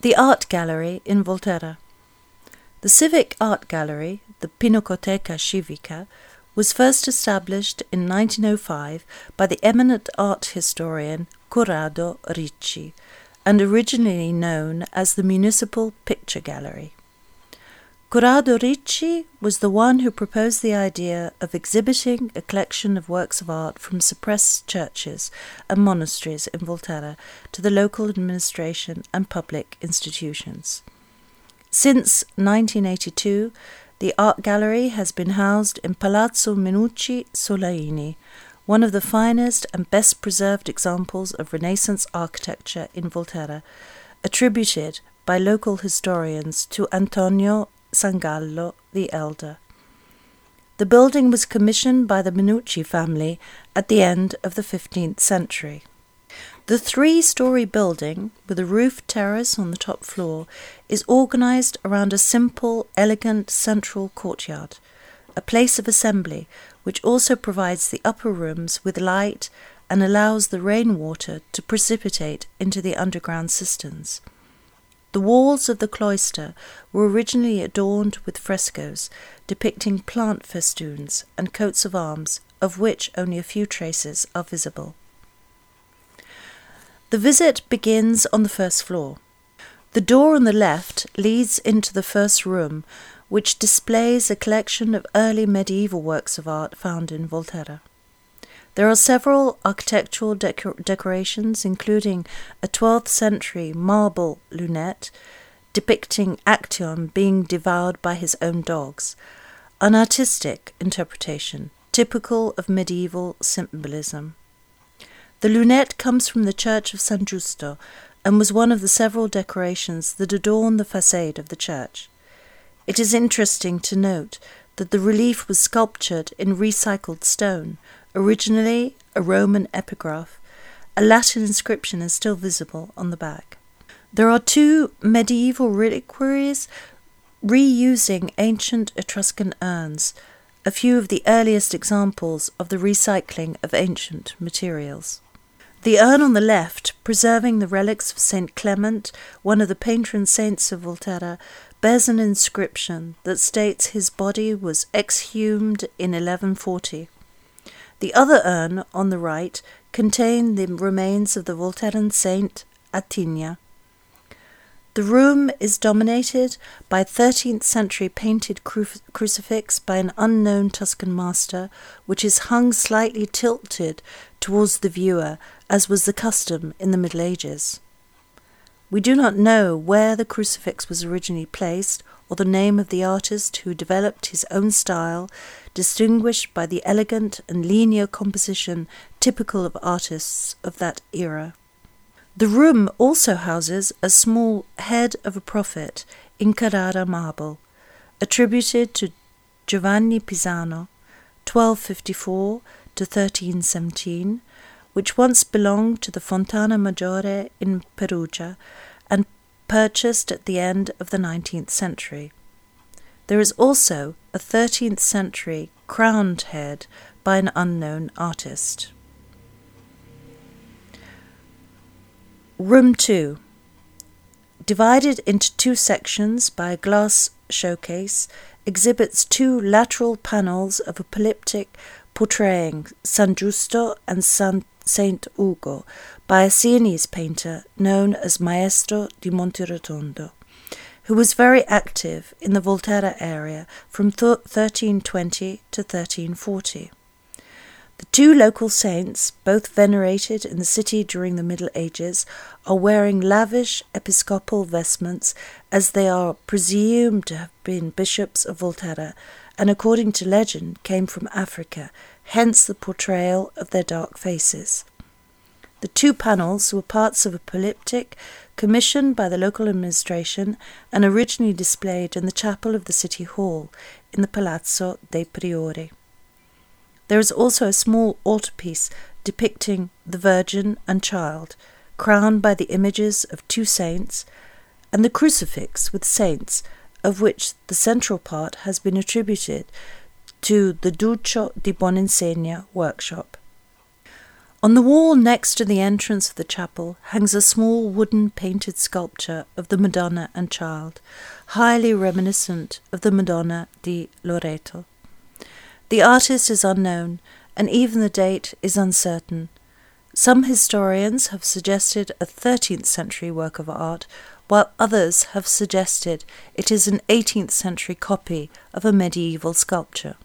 The Art Gallery in Volterra. The Civic Art Gallery, the Pinacoteca Civica, was first established in 1905 by the eminent art historian Corrado Ricci, and originally known as the Municipal Picture Gallery. Corrado Ricci was the one who proposed the idea of exhibiting a collection of works of art from suppressed churches and monasteries in Volterra to the local administration and public institutions. Since 1982, the art gallery has been housed in Palazzo Menucci Solaini, one of the finest and best preserved examples of Renaissance architecture in Volterra, attributed by local historians to Antonio Sangallo the Elder. The building was commissioned by the Menucci family at the end of the 15th century. The three-story building, with a roof terrace on the top floor, is organised around a simple, elegant central courtyard, a place of assembly which also provides the upper rooms with light and allows the rainwater to precipitate into the underground cisterns. The walls of the cloister were originally adorned with frescoes depicting plant festoons and coats of arms, of which only a few traces are visible. The visit begins on the first floor. The door on the left leads into the first room, which displays a collection of early medieval works of art found in Volterra. There are several architectural decorations, including a 12th century marble lunette depicting Action being devoured by his own dogs, an artistic interpretation typical of medieval symbolism. The lunette comes from the Church of San Giusto and was one of the several decorations that adorn the façade of the church. It is interesting to note that the relief was sculptured in recycled stone, originally a Roman epigraph. A Latin inscription is still visible on the back. There are two medieval reliquaries reusing ancient Etruscan urns, a few of the earliest examples of the recycling of ancient materials. The urn on the left, preserving the relics of Saint Clement, one of the patron saints of Volterra, bears an inscription that states his body was exhumed in 1140. The other urn, on the right, contained the remains of the Volterran saint Atinia. The room is dominated by a 13th century painted crucifix by an unknown Tuscan master, which is hung slightly tilted towards the viewer, as was the custom in the Middle Ages. We do not know where the crucifix was originally placed or the name of the artist who developed his own style, distinguished by the elegant and linear composition typical of artists of that era. The room also houses a small head of a prophet in Carrara marble, attributed to Giovanni Pisano, 1254 to 1317, which once belonged to the Fontana Maggiore in Perugia and purchased at the end of the 19th century. There is also a 13th century crowned head by an unknown artist. Room 2, divided into two sections by a glass showcase, exhibits two lateral panels of a polyptych portraying San Giusto and Saint Ugo by a Sienese painter known as Maestro di Monterotondo, who was very active in the Volterra area from 1320 to 1340. The two local saints, both venerated in the city during the Middle Ages, are wearing lavish episcopal vestments, as they are presumed to have been bishops of Volterra and, according to legend, came from Africa, hence the portrayal of their dark faces. The two panels were parts of a polyptych commissioned by the local administration and originally displayed in the chapel of the city hall in the Palazzo dei Priori. There is also a small altarpiece depicting the Virgin and Child, crowned by the images of two saints, and the crucifix with saints, of which the central part has been attributed to the Duccio di Buoninsegna workshop. On the wall next to the entrance of the chapel hangs a small wooden painted sculpture of the Madonna and Child, highly reminiscent of the Madonna di Loreto. The artist is unknown, and even the date is uncertain. Some historians have suggested a 13th century work of art, while others have suggested it is an 18th century copy of a medieval sculpture.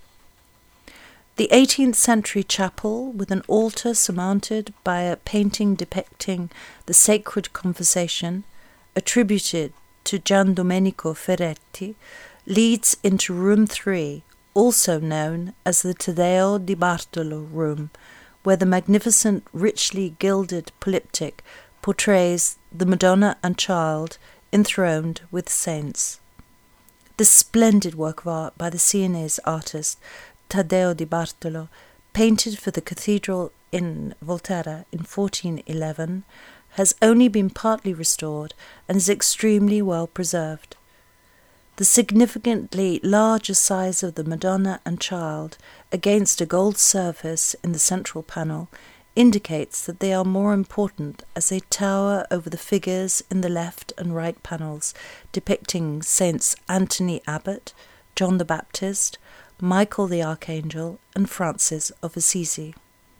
The 18th century chapel, with an altar surmounted by a painting depicting the Sacred Conversation, attributed to Gian Domenico Ferretti, leads into room 3, also known as the Taddeo di Bartolo room, where the magnificent, richly gilded polyptych portrays the Madonna and Child enthroned with saints. This splendid work of art by the Sienese artist Taddeo di Bartolo, painted for the cathedral in Volterra in 1411, has only been partly restored and is extremely well preserved. The significantly larger size of the Madonna and Child against a gold surface in the central panel indicates that they are more important as they tower over the figures in the left and right panels depicting Saints Anthony Abbot, John the Baptist, Michael the Archangel, and Francis of Assisi.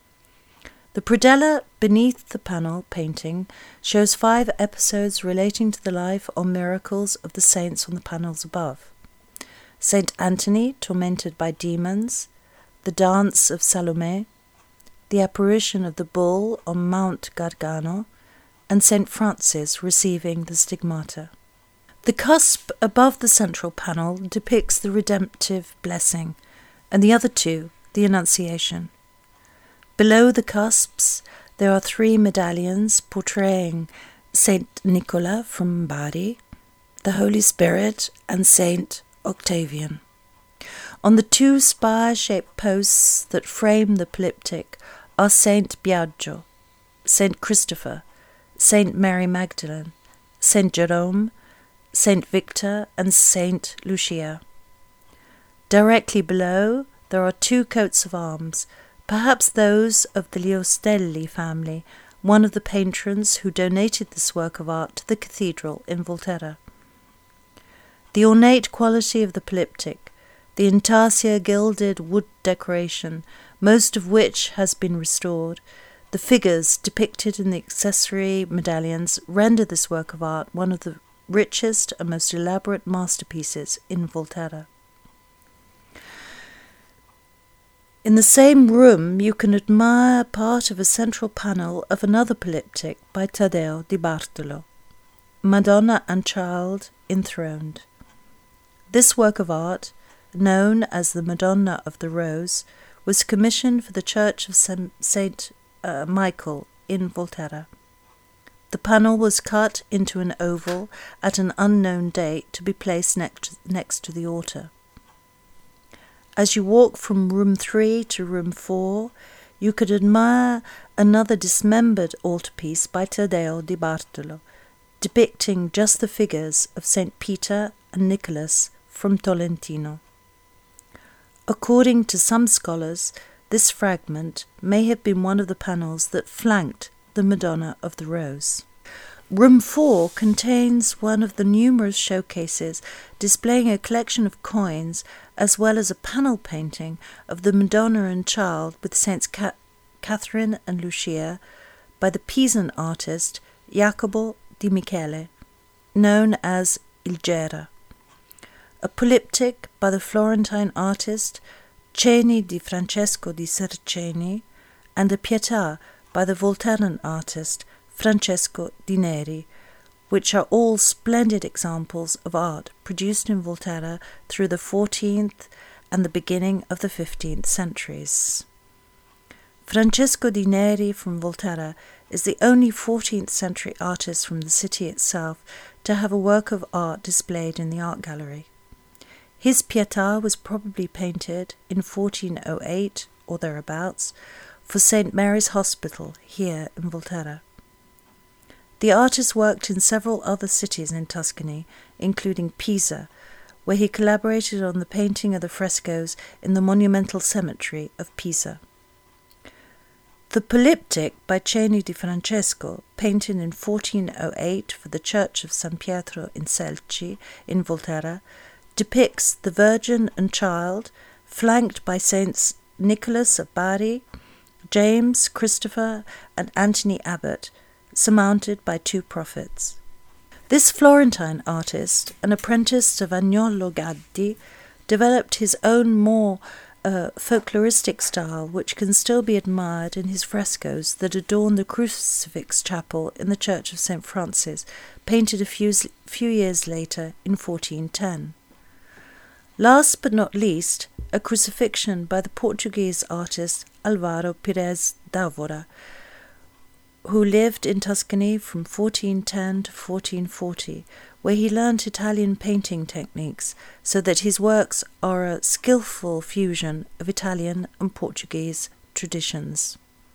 The predella beneath the panel painting shows 5 episodes relating to the life or miracles of the saints on the panels above. Saint Anthony tormented by demons, the dance of Salome, the apparition of the bull on Mount Gargano, and Saint Francis receiving the stigmata. The cusp above the central panel depicts the redemptive blessing, and the other 2, the Annunciation. Below the cusps, there are 3 medallions portraying Saint Nicola from Bari, the Holy Spirit, and Saint Octavian. On the 2 spire-shaped posts that frame the polyptych are Saint Biagio, Saint Christopher, Saint Mary Magdalene, Saint Jerome, Saint Victor, and Saint Lucia. Directly below, there are 2 coats of arms, perhaps those of the Liostelli family, one of the patrons who donated this work of art to the cathedral in Volterra. The ornate quality of the polyptych, the intarsia gilded wood decoration, most of which has been restored, the figures depicted in the accessory medallions render this work of art one of the richest and most elaborate masterpieces in Volterra. In the same room you can admire part of a central panel of another polyptych by Taddeo di Bartolo, Madonna and Child enthroned. This work of art, known as the Madonna of the Rose, was commissioned for the Church of St. Michael in Volterra. The panel was cut into an oval at an unknown date to be placed next to the altar. As you walk from room 3 to room 4, you could admire another dismembered altarpiece by Taddeo di Bartolo, depicting just the figures of St. Peter and Nicholas from Tolentino. According to some scholars, this fragment may have been one of the panels that flanked the Madonna of the Rose. Room 4 contains one of the numerous showcases displaying a collection of coins as well as a panel painting of the Madonna and Child with Saints Catherine and Lucia by the Pisan artist Jacopo di Michele, known as Il Gera, a polyptych by the Florentine artist Ceni di Francesco di Cerceni, and a Pietà by the Volterran artist Francesco di Neri, which are all splendid examples of art produced in Volterra through the 14th and the beginning of the 15th centuries. Francesco di Neri from Volterra is the only 14th century artist from the city itself to have a work of art displayed in the art gallery. His Pietà was probably painted in 1408 or thereabouts for St. Mary's Hospital here in Volterra. The artist worked in several other cities in Tuscany, including Pisa, where he collaborated on the painting of the frescoes in the monumental cemetery of Pisa. The Polyptych by Ceni di Francesco, painted in 1408 for the Church of San Pietro in Selci, in Volterra, depicts the Virgin and Child, flanked by Saints Nicholas of Bari, James, Christopher, and Anthony Abbot, surmounted by two prophets. This Florentine artist, an apprentice of Agnolo Gaddi, developed his own more folkloristic style, which can still be admired in his frescoes that adorn the Crucifix Chapel in the Church of St. Francis, painted a few years later in 1410. Last but not least, a crucifixion by the Portuguese artist Álvaro Pires d'Ávora, who lived in Tuscany from 1410 to 1440, where he learnt Italian painting techniques, so that his works are a skillful fusion of Italian and Portuguese traditions.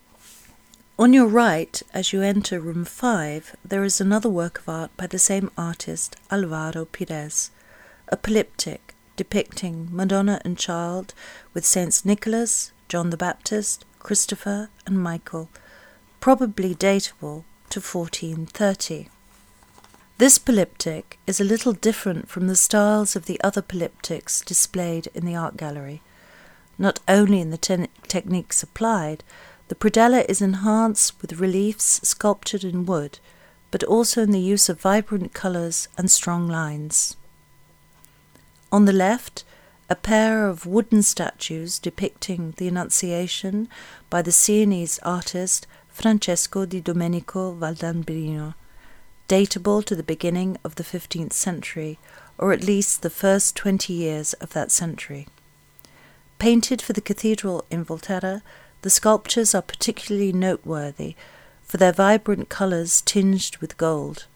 On your right, as you enter room 5, there is another work of art by the same artist, Álvaro Pires, a polyptych depicting Madonna and Child with Saints Nicholas, John the Baptist, Christopher, and Michael, probably datable to 1430. This polyptych is a little different from the styles of the other polyptychs displayed in the art gallery. Not only in the techniques applied, the predella is enhanced with reliefs sculptured in wood, but also in the use of vibrant colours and strong lines. On the left, a pair of wooden statues depicting the Annunciation by the Sienese artist Francesco di Domenico Valdambrino, datable to the beginning of the 15th century, or at least the first 20 years of that century. Painted for the cathedral in Volterra, the sculptures are particularly noteworthy for their vibrant colours tinged with gold.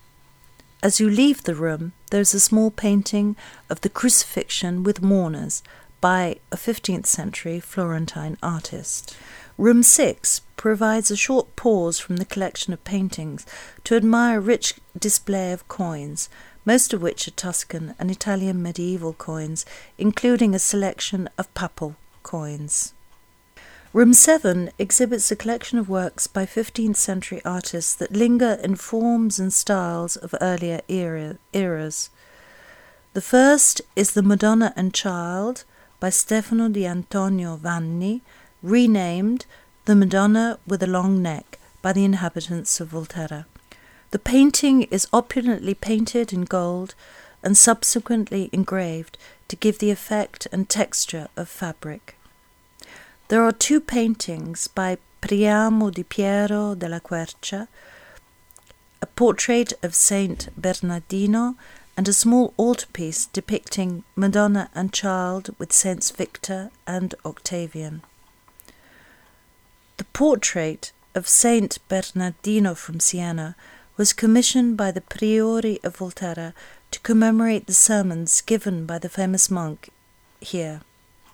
As you leave the room, there is a small painting of the Crucifixion with Mourners by a 15th century Florentine artist. Room 6 provides a short pause from the collection of paintings to admire a rich display of coins, most of which are Tuscan and Italian medieval coins, including a selection of papal coins. Room 7 exhibits a collection of works by 15th century artists that linger in forms and styles of earlier eras. The first is The Madonna and Child by Stefano di Antonio Vanni, renamed The Madonna with a Long Neck by the inhabitants of Volterra. The painting is opulently painted in gold and subsequently engraved to give the effect and texture of fabric. There are two paintings by Priamo di Piero della Quercia, a portrait of Saint Bernardino, and a small altarpiece depicting Madonna and Child with Saints Victor and Octavian. The portrait of Saint Bernardino from Siena was commissioned by the Priori of Volterra to commemorate the sermons given by the famous monk here.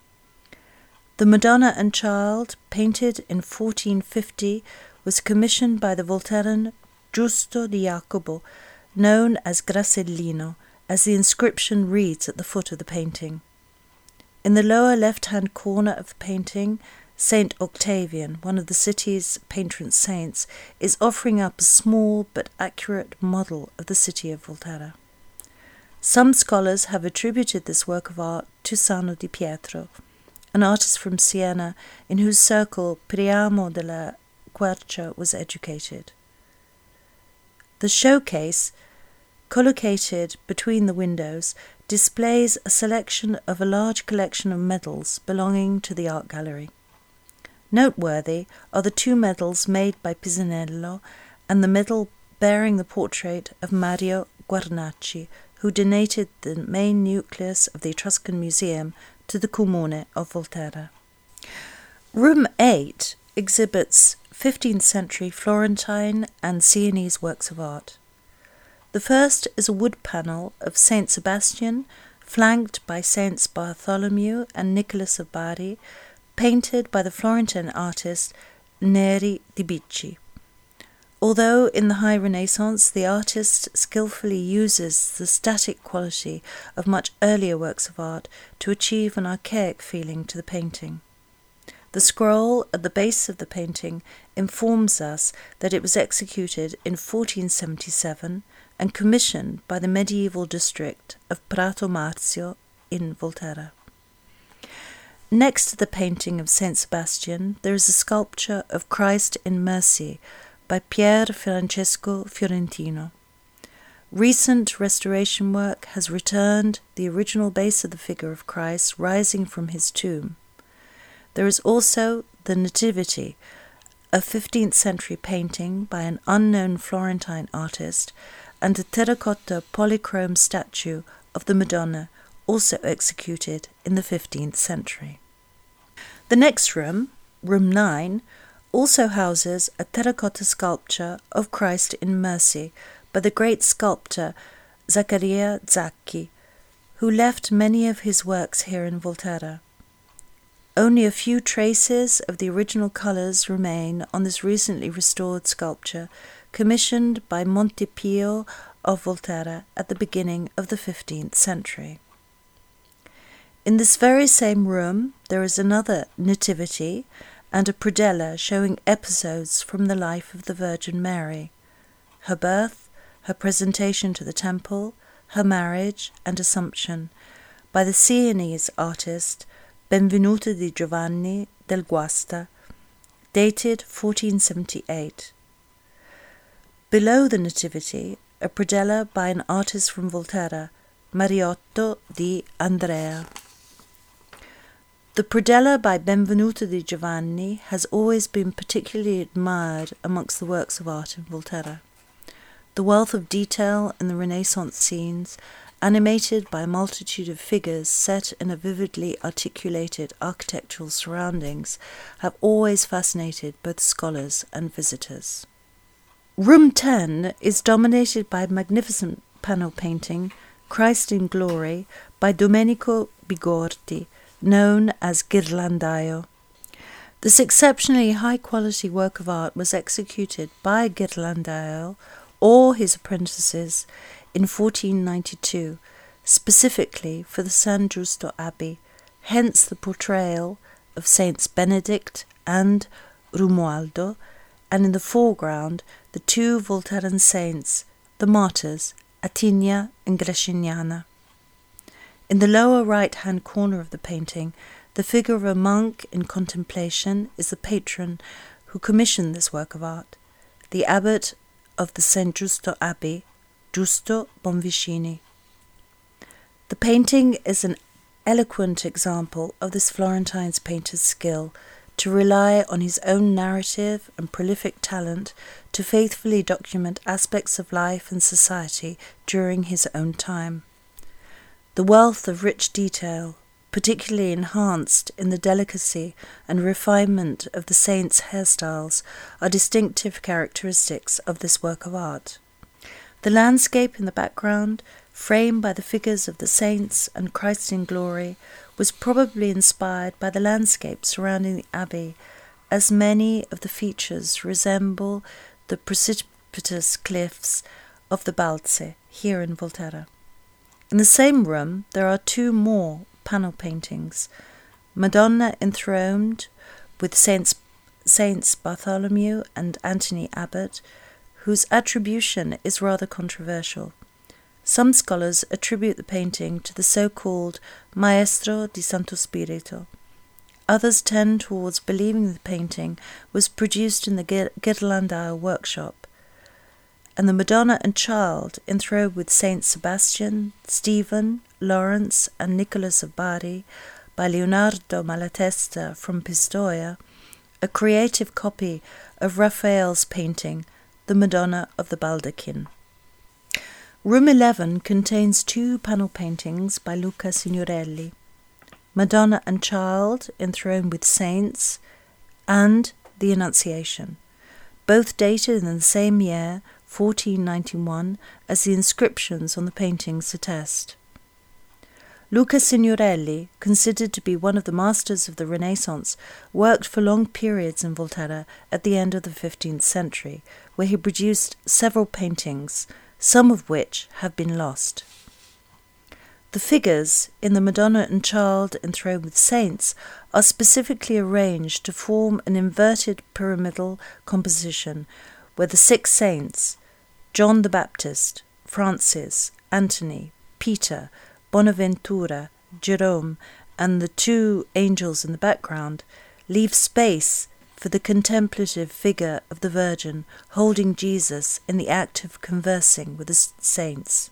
The Madonna and Child, painted in 1450, was commissioned by the Volterran Giusto di Jacopo, known as Gracellino, as the inscription reads at the foot of the painting. In the lower left-hand corner of the painting, Saint Octavian, one of the city's patron saints, is offering up a small but accurate model of the city of Volterra. Some scholars have attributed this work of art to Sano di Pietro, an artist from Siena in whose circle Priamo della Quercia was educated. The showcase, collocated between the windows, displays a selection of a large collection of medals belonging to the art gallery. Noteworthy are the two medals made by Pisanello and the medal bearing the portrait of Mario Guarnacci, who donated the main nucleus of the Etruscan Museum to the Comune of Volterra. Room 8 exhibits 15th century Florentine and Sienese works of art. The first is a wood panel of Saint Sebastian, flanked by Saints Bartholomew and Nicholas of Bari, painted by the Florentine artist Neri di Bicci. Although in the High Renaissance the artist skillfully uses the static quality of much earlier works of art to achieve an archaic feeling to the painting. The The scroll at the base of the painting informs us that it was executed in 1477 and commissioned by the medieval district of Prato Marzio in Volterra. Next to the painting of Saint Sebastian, there is a sculpture of Christ in Mercy by Pier Francesco Fiorentino. Recent restoration work has returned the original base of the figure of Christ rising from his tomb. There is also the Nativity, a 15th century painting by an unknown Florentine artist, and a terracotta polychrome statue of the Madonna, also executed in the 15th century. The next room, room 9, also houses a terracotta sculpture of Christ in Mercy by the great sculptor Zaccaria Zacchi, who left many of his works here in Volterra. Only a few traces of the original colours remain on this recently restored sculpture, commissioned by Montepio of Volterra at the beginning of the 15th century. In this very same room there is another Nativity and a predella showing episodes from the life of the Virgin Mary, her birth, her presentation to the temple, her marriage and Assumption, by the Sienese artist Benvenuto di Giovanni del Guasta, dated 1478. Below the Nativity, a predella by an artist from Volterra, Mariotto di Andrea. The predella by Benvenuto di Giovanni has always been particularly admired amongst the works of art in Volterra. The wealth of detail in the Renaissance scenes, animated by a multitude of figures set in a vividly articulated architectural surroundings, have always fascinated both scholars and visitors. Room 10 is dominated by a magnificent panel painting, Christ in Glory, by Domenico Bigorti, known as Ghirlandaio. This exceptionally high-quality work of art was executed by Ghirlandaio or his apprentices in 1492, specifically for the San Giusto Abbey, hence the portrayal of Saints Benedict and Romualdo, and in the foreground the two Volterran saints, the martyrs, Atinia and Grescignana. In the lower right-hand corner of the painting, the figure of a monk in contemplation is the patron who commissioned this work of art, the abbot of the San Giusto Abbey, Giusto Bonvicini. The painting is an eloquent example of this Florentine's painter's skill to rely on his own narrative and prolific talent to faithfully document aspects of life and society during his own time. The wealth of rich detail, particularly enhanced in the delicacy and refinement of the saints' hairstyles, are distinctive characteristics of this work of art. The landscape in the background, framed by the figures of the saints and Christ in Glory, was probably inspired by the landscape surrounding the abbey, as many of the features resemble the precipitous cliffs of the Balze, here in Volterra. In the same room there are two more panel paintings, Madonna enthroned with Saints Bartholomew and Anthony Abbot, whose attribution is rather controversial. Some scholars attribute the painting to the so-called Maestro di Santo Spirito. Others tend towards believing the painting was produced in the Ghirlandaio workshop, and the Madonna and Child, enthroned with Saint Sebastian, Stephen, Lawrence, and Nicholas of Bari, by Leonardo Malatesta from Pistoia, a creative copy of Raphael's painting, The Madonna of the Baldachin. Room 11 contains two panel paintings by Luca Signorelli, Madonna and Child, enthroned with saints, and The Annunciation, both dated in the same year, 1491, as the inscriptions on the paintings attest. Luca Signorelli, considered to be one of the masters of the Renaissance, worked for long periods in Volterra at the end of the 15th century, where he produced several paintings, some of which have been lost. The figures in the Madonna and Child enthroned with saints are specifically arranged to form an inverted pyramidal composition where the 6 saints, John the Baptist, Francis, Anthony, Peter, Bonaventura, Jerome, and the 2 angels in the background, leave space for the contemplative figure of the Virgin holding Jesus in the act of conversing with the saints.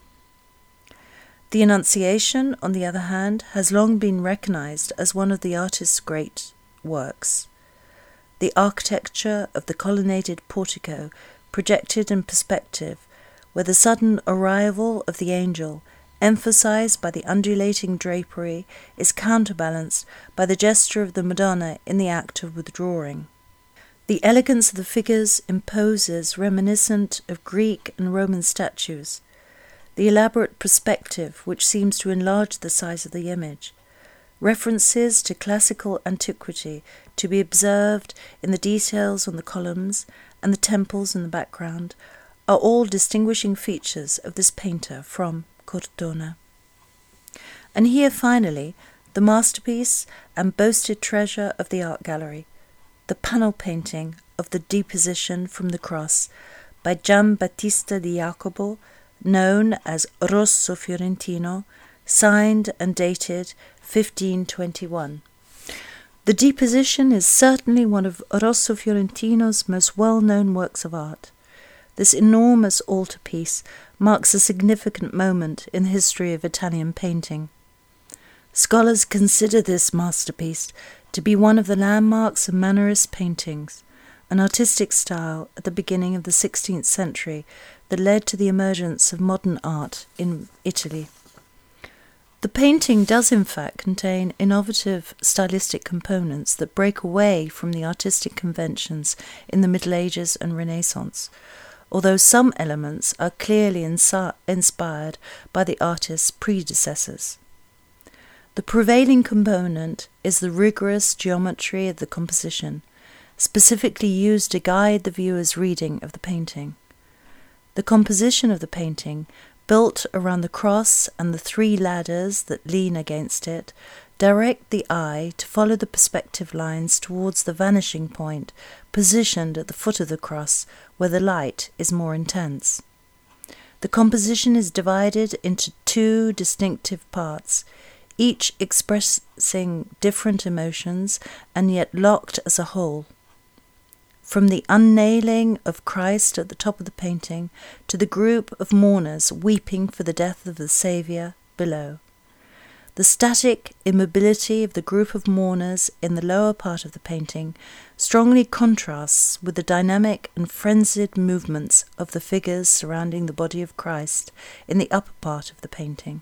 The Annunciation, on the other hand, has long been recognized as one of the artist's great works. The architecture of the colonnaded portico, projected in perspective, where the sudden arrival of the angel, emphasized by the undulating drapery, is counterbalanced by the gesture of the Madonna in the act of withdrawing. The elegance of the figures imposes reminiscent of Greek and Roman statues. The elaborate perspective, which seems to enlarge the size of the image, references to classical antiquity to be observed in the details on the columns and the temples in the background, are all distinguishing features of this painter from Cortona. And here finally, the masterpiece and boasted treasure of the art gallery, the panel painting of the Deposition from the Cross by Giambattista di Jacopo, known as Rosso Fiorentino, signed and dated 1521. The Deposition is certainly one of Rosso Fiorentino's most well-known works of art. This enormous altarpiece marks a significant moment in the history of Italian painting. Scholars consider this masterpiece to be one of the landmarks of Mannerist paintings, an artistic style at the beginning of the 16th century that led to the emergence of modern art in Italy. The painting does in fact contain innovative stylistic components that break away from the artistic conventions in the Middle Ages and Renaissance, although some elements are clearly inspired by the artist's predecessors. The prevailing component is the rigorous geometry of the composition, specifically used to guide the viewer's reading of the painting. The composition of the painting, built around the cross and the 3 ladders that lean against it, direct the eye to follow the perspective lines towards the vanishing point, positioned at the foot of the cross, where the light is more intense. The composition is divided into 2 distinctive parts, each expressing different emotions and yet locked as a whole. From the unnailing of Christ at the top of the painting to the group of mourners weeping for the death of the Saviour below. The static immobility of the group of mourners in the lower part of the painting strongly contrasts with the dynamic and frenzied movements of the figures surrounding the body of Christ in the upper part of the painting.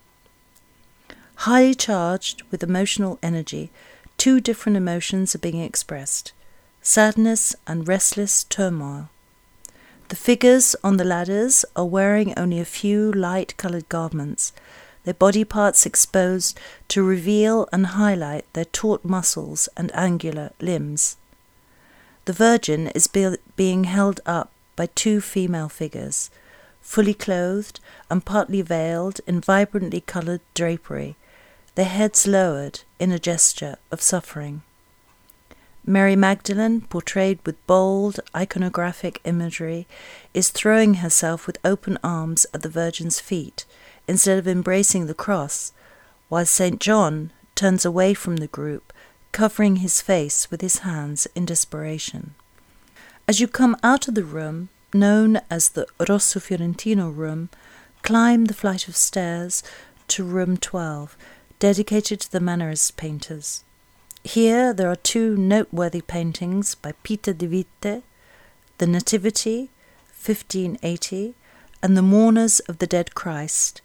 Highly charged with emotional energy, 2 different emotions are being expressed: sadness and restless turmoil. The figures on the ladders are wearing only a few light-coloured garments, their body parts exposed to reveal and highlight their taut muscles and angular limbs. The Virgin is being held up by 2 female figures, fully clothed and partly veiled in vibrantly coloured drapery, their heads lowered in a gesture of suffering. Mary Magdalene, portrayed with bold iconographic imagery, is throwing herself with open arms at the Virgin's feet, instead of embracing the cross, while St. John turns away from the group, covering his face with his hands in desperation. As you come out of the room, known as the Rosso Fiorentino room, climb the flight of stairs to room 12, dedicated to the Mannerist painters. Here there are 2 noteworthy paintings by Peter de Witte, The Nativity, 1580, and The Mourners of the Dead Christ,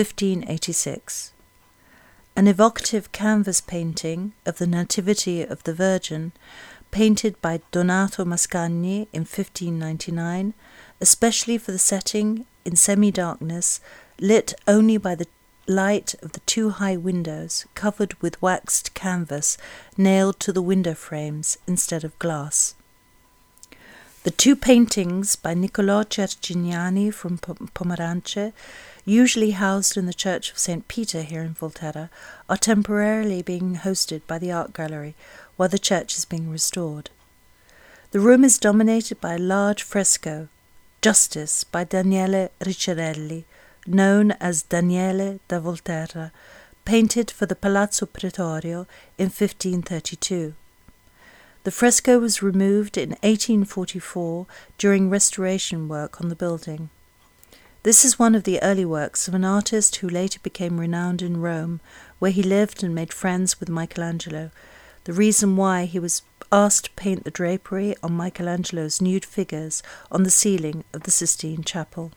1586. An evocative canvas painting of the Nativity of the Virgin, painted by Donato Mascagni in 1599, especially for the setting in semi-darkness, lit only by the light of the 2 high windows covered with waxed canvas nailed to the window frames instead of glass. The two paintings by Niccolò Cercignani from Pomerance, usually housed in the Church of St. Peter here in Volterra, are temporarily being hosted by the Art Gallery while the church is being restored. The room is dominated by a large fresco, Justice, by Daniele Ricciarelli, known as Daniele da Volterra, painted for the Palazzo Pretorio in 1532. The fresco was removed in 1844 during restoration work on the building. This is one of the early works of an artist who later became renowned in Rome, where he lived and made friends with Michelangelo, the reason why he was asked to paint the drapery on Michelangelo's nude figures on the ceiling of the Sistine Chapel.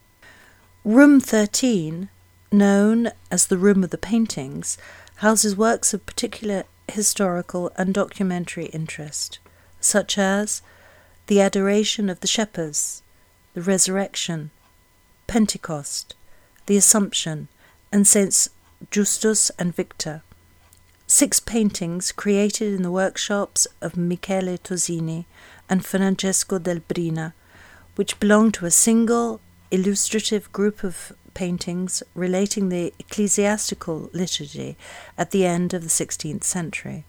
Room 13, known as the Room of the Paintings, houses works of particular historical and documentary interest, such as the Adoration of the Shepherds, the Resurrection, Pentecost, the Assumption, and Saints Justus and Victor. 6 paintings created in the workshops of Michele Tosini and Francesco del Brina, which belong to a single illustrative group of paintings relating the ecclesiastical liturgy at the end of the 16th century.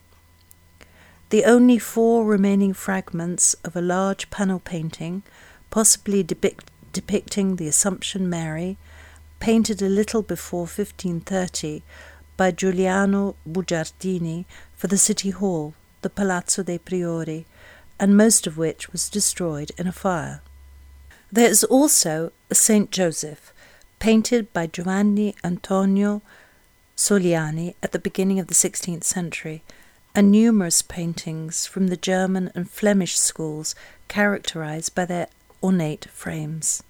The only 4 remaining fragments of a large panel painting, possibly depicting the Assumption Mary, painted a little before 1530 by Giuliano Bugiardini for the City Hall, the Palazzo dei Priori, and most of which was destroyed in a fire. There is also a Saint Joseph, painted by Giovanni Antonio Soliani at the beginning of the 16th century, and numerous paintings from the German and Flemish schools characterized by their ornate frames.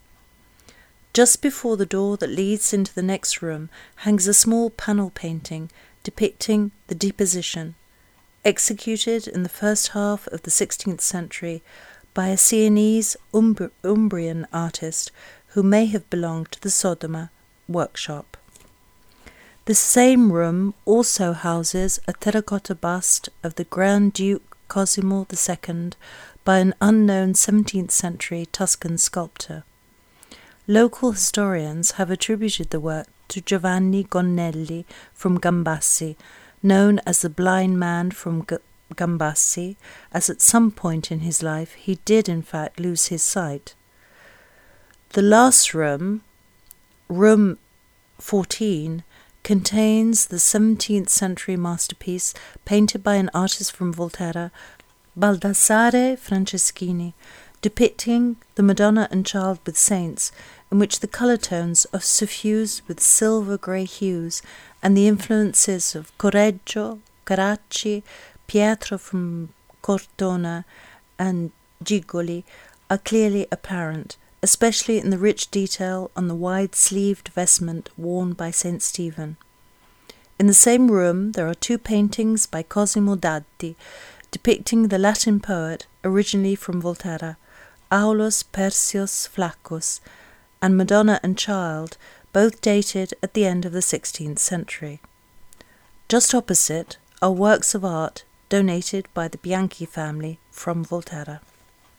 Just before the door that leads into the next room hangs a small panel painting depicting the Deposition, executed in the first half of the 16th century by a Sienese Umbrian artist who may have belonged to the Sodoma workshop. The same room also houses a terracotta bust of the Grand Duke Cosimo II by an unknown 17th century Tuscan sculptor. Local historians have attributed the work to Giovanni Gonnelli from Gambassi, known as the blind man from Gambassi, as at some point in his life he did in fact lose his sight. The last room, Room 14, contains the 17th century masterpiece painted by an artist from Volterra, Baldassare Franceschini, depicting the Madonna and Child with Saints, in which the colour tones are suffused with silver-grey hues, and the influences of Correggio, Carracci, Pietro from Cortona, and Gigoli are clearly apparent, especially in the rich detail on the wide-sleeved vestment worn by St. Stephen. In the same room there are 2 paintings by Cosimo Daddi, depicting the Latin poet originally from Volterra, Aulus Persius Flaccus, and Madonna and Child, both dated at the end of the 16th century. Just opposite are works of art donated by the Bianchi family from Volterra.